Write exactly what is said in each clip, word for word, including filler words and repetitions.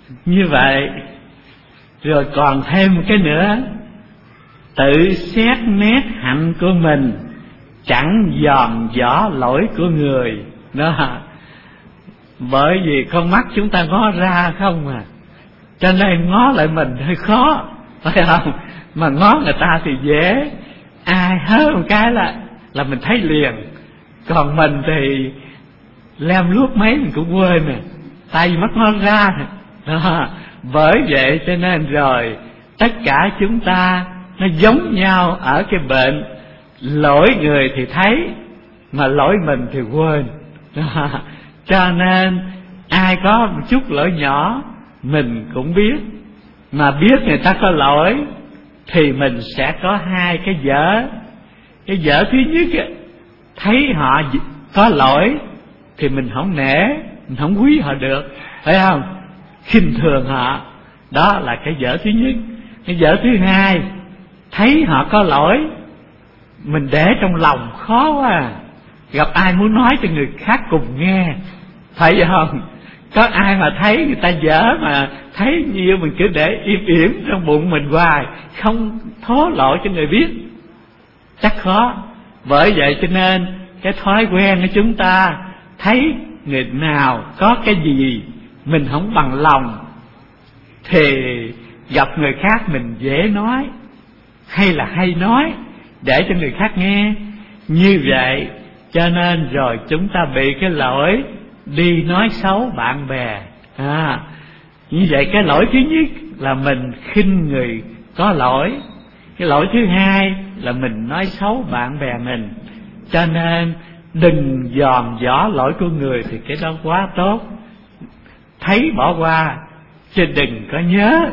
Như vậy, rồi còn thêm một cái nữa, tự xét nét hạnh của mình, chẳng dòm dõ lỗi của người đó. Bởi vì con mắt chúng ta ngó ra không à, cho nên ngó lại mình hơi khó, phải không? Mà ngó người ta thì dễ, ai hớ một cái là là mình thấy liền. Còn mình thì lem luốc mấy mình cũng quên nè, tay mắt ngó ra đó. Bởi vậy cho nên rồi tất cả chúng ta nó giống nhau ở cái bệnh lỗi người thì thấy, mà lỗi mình thì quên đó. Cho nên ai có một chút lỗi nhỏ mình cũng biết, mà biết người ta có lỗi thì mình sẽ có hai cái dở. Cái dở thứ nhất, thấy họ có lỗi thì mình không nể, mình không quý họ được, phải không? Khinh thường họ, đó là cái dở thứ nhất. Cái dở thứ hai, thấy họ có lỗi mình để trong lòng khó quá à. Gặp ai muốn nói cho người khác cùng nghe, phải không? Có ai mà thấy người ta dở mà thấy nhiều mình cứ để im ỉm trong bụng mình hoài, không thố lộ cho người biết, chắc khó. Bởi vậy cho nên cái thói quen của chúng ta, thấy người nào có cái gì mình không bằng lòng thì gặp người khác mình dễ nói, hay là hay nói để cho người khác nghe. Như vậy cho nên rồi chúng ta bị cái lỗi đi nói xấu bạn bè à. Như vậy cái lỗi thứ nhất là mình khinh người có lỗi. Cái lỗi thứ hai là mình nói xấu bạn bè mình. Cho nên đừng dòm dõ lỗi của người thì cái đó quá tốt, thấy bỏ qua chứ đừng có nhớ.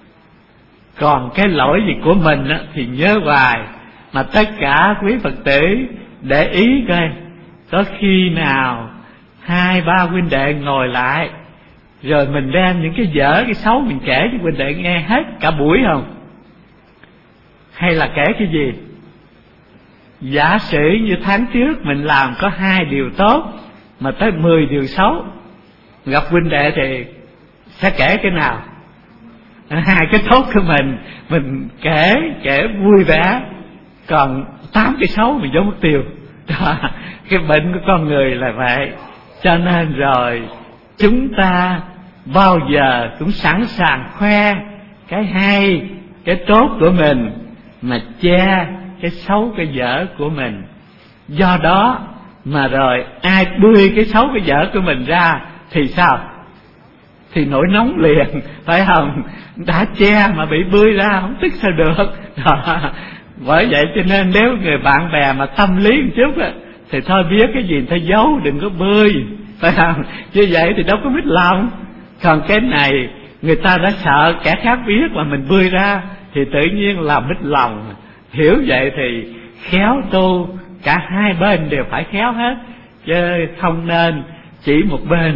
Còn cái lỗi gì của mình á, thì nhớ hoài. Mà tất cả quý Phật tử để ý coi, có khi nào hai ba huynh đệ ngồi lại rồi mình đem những cái dở cái xấu mình kể cho huynh đệ nghe hết cả buổi không? Hay là kể cái gì? Giả sử như tháng trước mình làm có hai điều tốt mà tới mười điều xấu, gặp huynh đệ thì sẽ kể cái nào? Hai cái tốt của mình mình kể kể vui vẻ, còn tám cái xấu mình giấu mất tiêu. Đó, cái bệnh của con người là vậy. Cho nên rồi chúng ta bao giờ cũng sẵn sàng khoe cái hay, cái tốt của mình, mà che cái xấu, cái dở của mình. Do đó mà rồi ai bươi cái xấu, cái dở của mình ra thì sao? Thì nổi nóng liền, phải không? Đã che mà bị bươi ra không tức sao được. Đó. Bởi vậy cho nên nếu người bạn bè mà tâm lý một chút á, thì thôi biết cái gì thôi giấu, đừng có bươi, phải không? Như vậy thì đâu có mít lòng. Còn cái này người ta đã sợ kẻ khác biết mà mình bươi ra thì tự nhiên là mít lòng. Hiểu vậy thì khéo tu, cả hai bên đều phải khéo hết, chứ không nên chỉ một bên.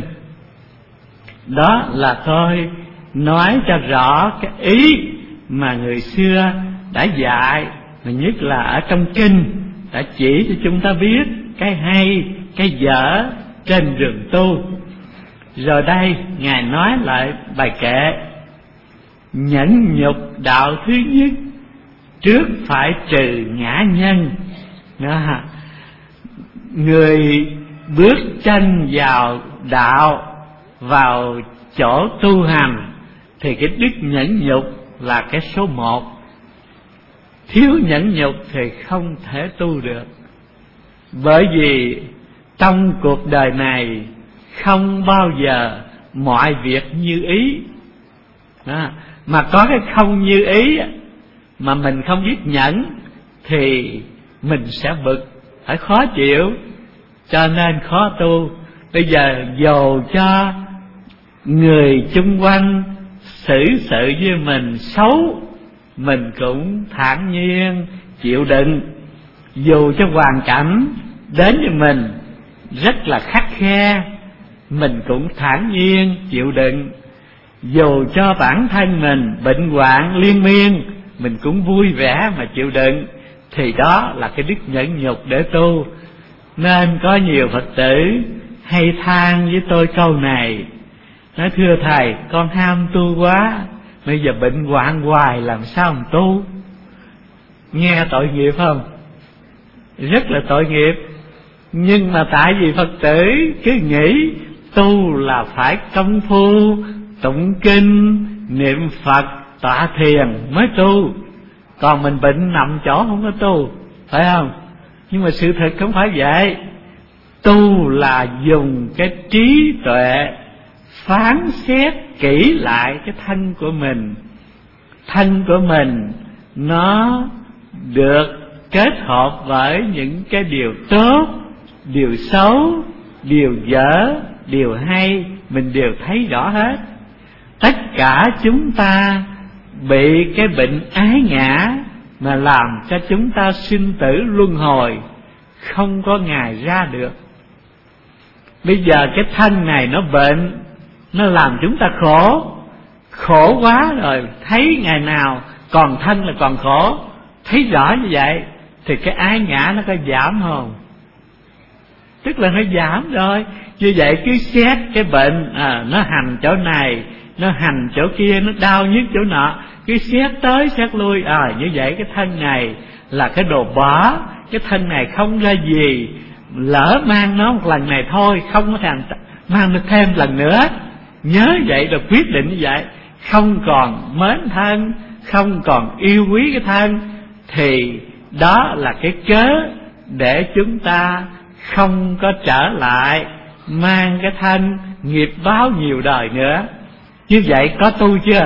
Đó là tôi nói cho rõ cái ý mà người xưa đã dạy, mà nhất là ở trong kinh đã chỉ cho chúng ta biết cái hay, cái dở trên đường tu. Rồi đây Ngài nói lại bài kệ: nhẫn nhục đạo thứ nhất, trước phải trừ ngã nhân. Đó. Người bước chân vào đạo, vào chỗ tu hành thì cái đức nhẫn nhục là cái số một. Thiếu nhẫn nhục thì không thể tu được. Bởi vì trong cuộc đời này không bao giờ mọi việc như ý. Đó. Mà có cái không như ý mà mình không biết nhẫn thì mình sẽ bực, phải khó chịu, cho nên khó tu. Bây giờ dầu cho người chung quanh xử sự với mình xấu, mình cũng thản nhiên chịu đựng. Dù cho hoàn cảnh đến với mình rất là khắt khe, mình cũng thản nhiên chịu đựng. Dù cho bản thân mình bệnh hoạn liên miên, mình cũng vui vẻ mà chịu đựng. Thì đó là cái đức nhẫn nhục để tu. Nên có nhiều Phật tử hay than với tôi câu này: Nói thưa thầy, con ham tu quá, bây giờ bệnh hoạn hoài làm sao mà tu. Nghe tội nghiệp không? Rất là tội nghiệp. Nhưng mà tại vì Phật tử cứ nghĩ tu là phải công phu tụng kinh, niệm Phật, tọa thiền mới tu. Còn mình bệnh nằm chỗ không có tu, phải không? Nhưng mà sự thật không phải vậy. Tu là dùng cái trí tuệ phán xét kỹ lại cái thân của mình. Thân của mình nó được kết hợp với những cái điều tốt, điều xấu, điều dở, điều hay, mình đều thấy rõ hết. Tất cả chúng ta bị cái bệnh ái ngã mà làm cho chúng ta sinh tử luân hồi, không có ngày ra được. Bây giờ cái thân này nó bệnh, nó làm chúng ta khổ. Khổ quá rồi, thấy ngày nào còn thân là còn khổ, thấy rõ như vậy thì cái ái ngã nó có giảm không? Tức là nó giảm rồi. Như vậy cứ xét cái bệnh, à, nó hành chỗ này, nó hành chỗ kia, nó đau nhức chỗ nọ, cứ xét tới xét lui. À, như vậy cái thân này là cái đồ bỏ, cái thân này không ra gì, lỡ mang nó một lần này thôi, không có thèm mang nó thêm lần nữa. Nhớ vậy rồi quyết định như vậy, không còn mến thân, không còn yêu quý cái thân, thì đó là cái cớ để chúng ta không có trở lại mang cái thân nghiệp báo nhiều đời nữa. Như vậy có tu chưa?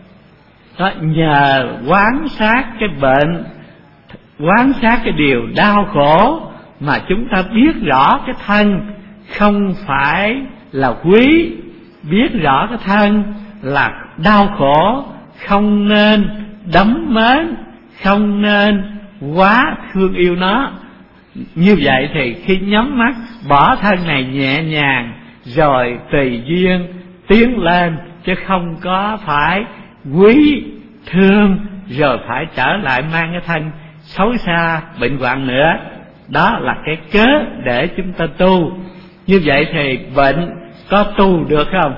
Đó, nhờ quán sát cái bệnh, quán sát cái điều đau khổ mà chúng ta biết rõ cái thân không phải là quý, biết rõ cái thân là đau khổ, không nên đắm mến, không nên quá thương yêu nó. Như vậy thì khi nhắm mắt bỏ thân này nhẹ nhàng, rồi tùy duyên tiến lên, chứ không có phải quý thương rồi phải trở lại mang cái thân xấu xa bệnh hoạn nữa. Đó là cái cớ để chúng ta tu. Như vậy thì bệnh có tu được không?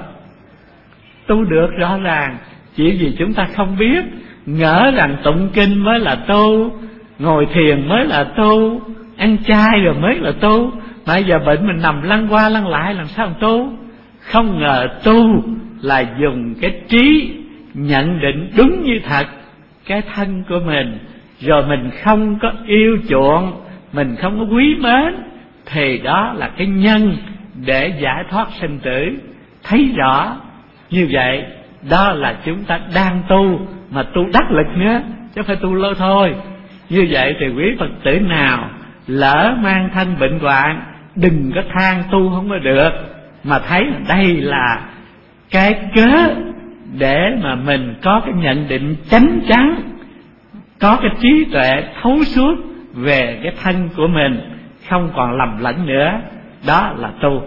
Tu được rõ ràng, chỉ vì chúng ta không biết, ngỡ rằng tụng kinh mới là tu, ngồi thiền mới là tu, ăn chay rồi mới là tu. Bây giờ bệnh mình nằm lăn qua lăn lại làm sao mà tu? Không ngờ tu là dùng cái trí nhận định đúng như thật cái thân của mình, rồi mình không có yêu chuộng, mình không có quý mến, thì đó là cái nhân để giải thoát sinh tử. Thấy rõ như vậy, đó là chúng ta đang tu, mà tu đắc lực nữa, chứ phải tu lơ thôi. Như vậy thì quý Phật tử nào lỡ mang thân bệnh hoạn, đừng có than tu không có được, mà thấy đây là cái cớ để mà mình có cái nhận định chánh chắn, có cái trí tuệ thấu suốt về cái thân của mình, không còn lầm lẫn nữa. Đó là tu.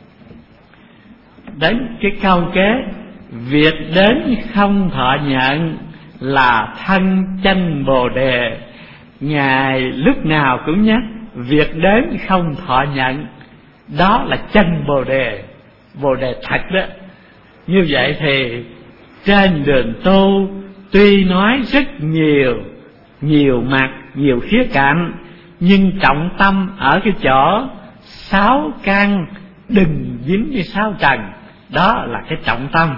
Đến cái câu kế, việc đến không thọ nhận là thân chân Bồ Đề. Ngài lúc nào cũng nhắc việc đến không thọ nhận, đó là chân Bồ Đề, Bồ Đề thật đó. Như vậy thì trên đường tu tuy nói rất nhiều, nhiều mặt, nhiều khía cạnh, nhưng trọng tâm ở cái chỗ sáu căn đừng dính với sáu trần. Đó là cái trọng tâm.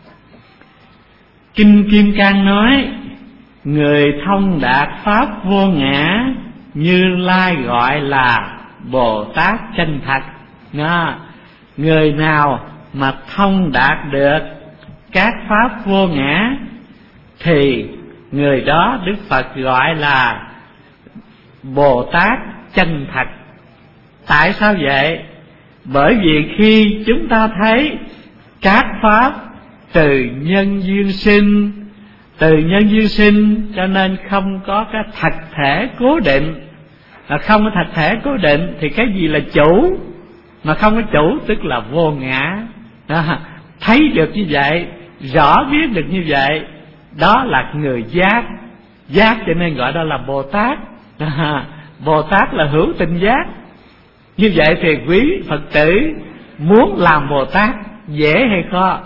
Kinh Kim Cang nói, người thông đạt pháp vô ngã, Như Lai gọi là Bồ Tát chân thật. Đó. Người nào mà thông đạt được các pháp vô ngã thì người đó Đức Phật gọi là Bồ Tát chân thật. Tại sao vậy? Bởi vì khi chúng ta thấy các pháp từ nhân duyên sinh, từ nhân duyên sinh cho nên không có cái thật thể cố định. Mà không có thật thể cố định thì cái gì là chủ? Mà không có chủ tức là vô ngã. Đó. Thấy được như vậy, rõ biết được như vậy, đó là người giác. Giác cho nên gọi đó là Bồ Tát. Đó. Bồ Tát là hữu tình giác. Như vậy thì quý Phật tử muốn làm Bồ Tát dễ hay khó?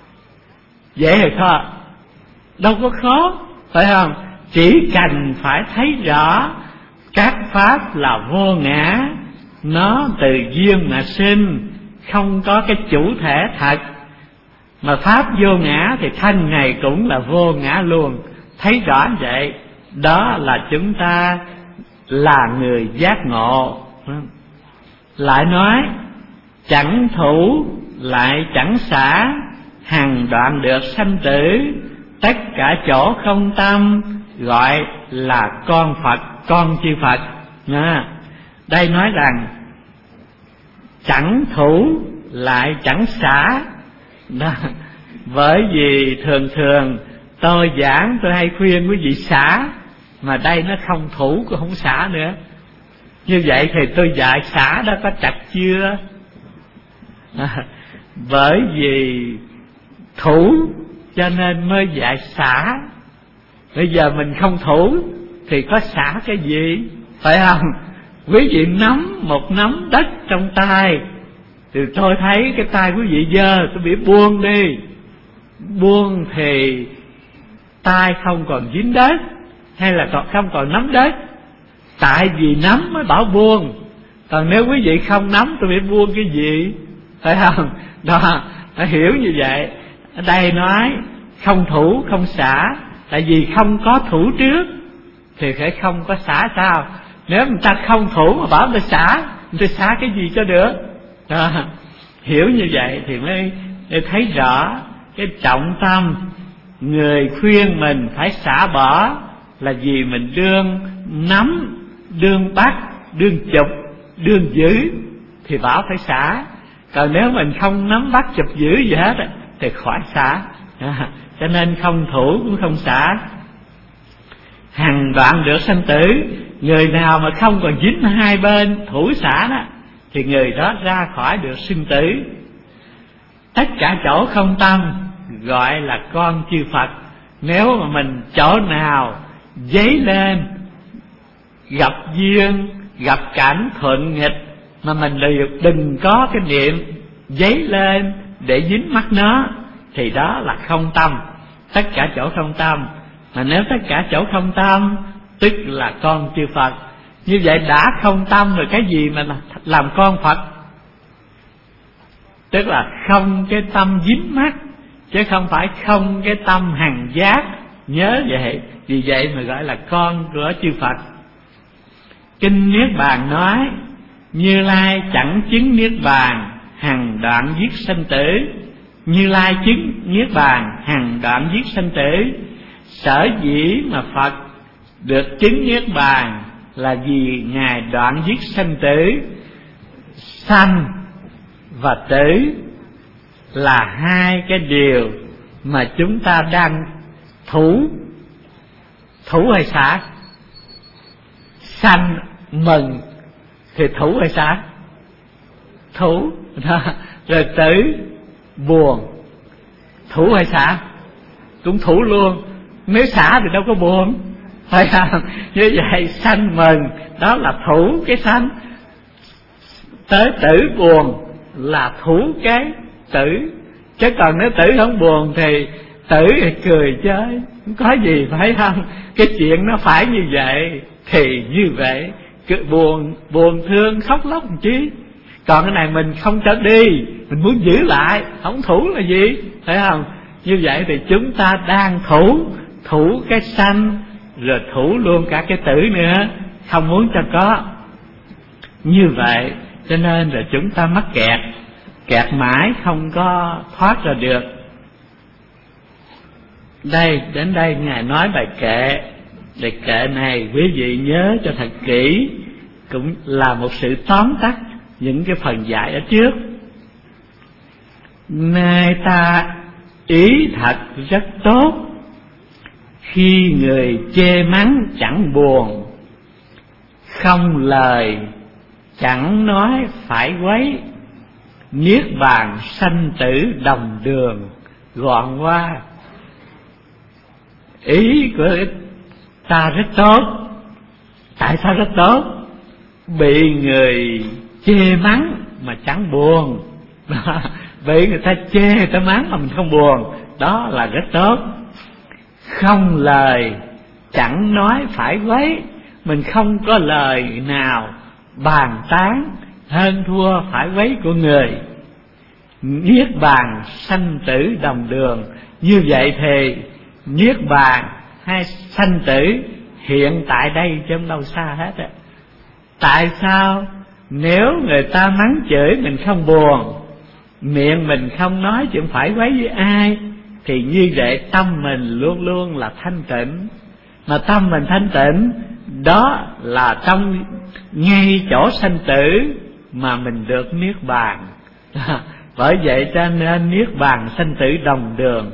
Dễ hay khó? Đâu có khó, phải không? Chỉ cần phải thấy rõ các pháp là vô ngã, nó từ duyên mà sinh, không có cái chủ thể thật. Mà pháp vô ngã thì thân này cũng là vô ngã luôn. Thấy rõ vậy, đó là chúng ta là người giác ngộ. Lại nói, chẳng thủ lại chẳng xả, hằng đoạn được sanh tử, tất cả chỗ không tâm, gọi là con Phật, con chư Phật. À, đây nói rằng chẳng thủ lại chẳng xả đó. Bởi vì thường thường tôi giảng tôi hay khuyên quý vị xả, mà đây nó không thủ cũng không xả nữa. Như vậy thì tôi dạy xả đó có chặt chưa? À, bởi vì thủ cho nên mới dạy xả. Bây giờ mình không thủ thì có xả cái gì, phải không? Quý vị nắm một nắm đất trong tay, thì tôi thấy cái tay quý vị dơ, tôi bị buông đi. Buông thì tay không còn dính đất, hay là còn không còn nắm đất. Tại vì nắm mới bảo buông. Còn nếu quý vị không nắm tôi bị buông cái gì, phải không? Đó, phải hiểu như vậy. Ở đây nói không thủ không xả, tại vì không có thủ trước thì phải không có xả sao? Nếu người ta không thủ mà bảo người ta xả, người ta xả cái gì cho được? Đó, hiểu như vậy thì mới để thấy rõ cái trọng tâm. Người khuyên mình phải xả bỏ là vì mình đương nắm, đương bắt, đương chụp, đương giữ thì bảo phải xả. Còn nếu mình không nắm bắt chụp giữ gì hết thì khỏi xả. À, cho nên không thủ cũng không xả. Hằng đoạn được sanh tử. Người nào mà không còn dính hai bên thủ xả đó thì người đó ra khỏi được sinh tử. Tất cả chỗ không tâm gọi là con chư Phật. Nếu mà mình chỗ nào dấy lên, gặp duyên, gặp cảnh thuận nghịch, mà mình đừng có cái niệm dấy lên để dính mắc nó, thì đó là không tâm. Tất cả chỗ không tâm. Mà nếu tất cả chỗ không tâm tức là con chư Phật. Như vậy đã không tâm rồi cái gì mà làm con Phật? Tức là không cái tâm dính mắc, chứ không phải không cái tâm hằng giác. Nhớ vậy. Vì vậy mà gọi là con của chư Phật. Kinh Niết Bàn nói Như Lai chẳng chứng Niết Bàn, hằng đoạn giết sanh tử. Như Lai chứng Niết Bàn, hằng đoạn giết sanh tử. Sở dĩ mà Phật được chứng Niết Bàn là vì Ngài đoạn giết sanh tử. Sanh và tử là hai cái điều mà chúng ta đang thủ. Thủ hay xả? Sanh mừng thì thủ hay xả? Thủ. Rồi tử buồn, thủ hay xả? Cũng thủ luôn. Nếu xả thì đâu có buồn, phải không? Như vậy sanh mừng đó là thủ cái sanh. Tới tử buồn là thủ cái tử. Chứ còn nếu tử không buồn thì tử thì cười chơi, không có gì, phải không? Cái chuyện nó phải như vậy thì như vậy. Buồn buồn thương khóc lóc làm chi. Còn cái này mình không cho đi, mình muốn giữ lại, không thủ là gì, phải không? Như vậy thì chúng ta đang thủ, thủ cái sanh rồi thủ luôn cả cái tử nữa, không muốn cho có. Như vậy cho nên là chúng ta mắc kẹt, kẹt mãi không có thoát ra được. Đây, đến đây Ngài nói bài kệ. Bài kệ này quý vị nhớ cho thật kỹ, cũng là một sự tóm tắt những cái phần dạy ở trước. Nay ta ý thật rất tốt, khi người chê mắng chẳng buồn, không lời chẳng nói phải quấy, Niết bàn sanh tử đồng đường gọn qua. Ý của ta rất tốt. Tại sao rất tốt? Bị người chê mắng mà chẳng buồn. bị người ta chê, người ta mắng mà mình không buồn, đó là rất tốt. Không lời chẳng nói phải quấy, mình không có lời nào bàn tán hơn thua phải quấy của người. Niết bàn sanh tử đồng đường, như vậy thì niết bàn hay sanh tử hiện tại đây chứ không đâu xa hết á. Tại sao? Nếu người ta mắng chửi mình không buồn, miệng mình không nói chuyện phải quấy với ai, thì như vậy tâm mình luôn luôn là thanh tịnh. Mà tâm mình thanh tịnh, đó là trong ngay chỗ sanh tử mà mình được niết bàn. Bởi vậy cho nên niết bàn sanh tử đồng đường.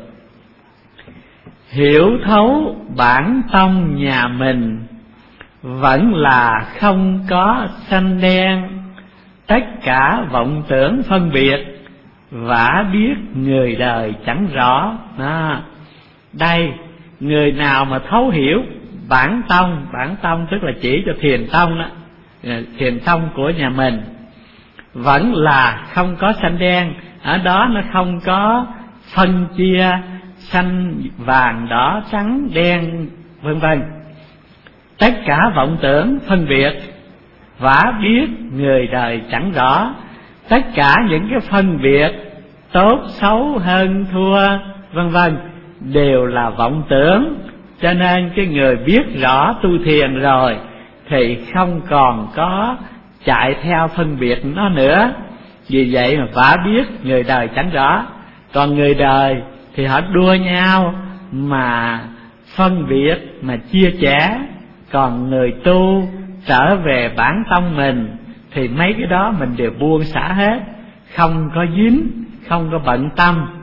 Hiểu thấu bản tông nhà mình, vẫn là không có xanh đen, tất cả vọng tưởng phân biệt, vả biết người đời chẳng rõ. Đó. Đây, người nào mà thấu hiểu bản tông, bản tông tức là chỉ cho thiền tông đó, thiền tông của nhà mình, vẫn là không có xanh đen. Ở đó nó không có phân chia xanh vàng đỏ trắng đen vân vân. Tất cả vọng tưởng phân biệt, vả biết người đời chẳng rõ. Tất cả những cái phân biệt tốt xấu hơn thua vân vân đều là vọng tưởng. Cho nên cái người biết rõ tu thiền rồi thì không còn có chạy theo phân biệt nó nữa. Vì vậy mà vả biết người đời chẳng rõ. Còn người đời thì họ đua nhau mà phân biệt, mà chia chẽ. Còn người tu trở về bản tông mình thì mấy cái đó mình đều buông xả hết, không có dính, không có bận tâm.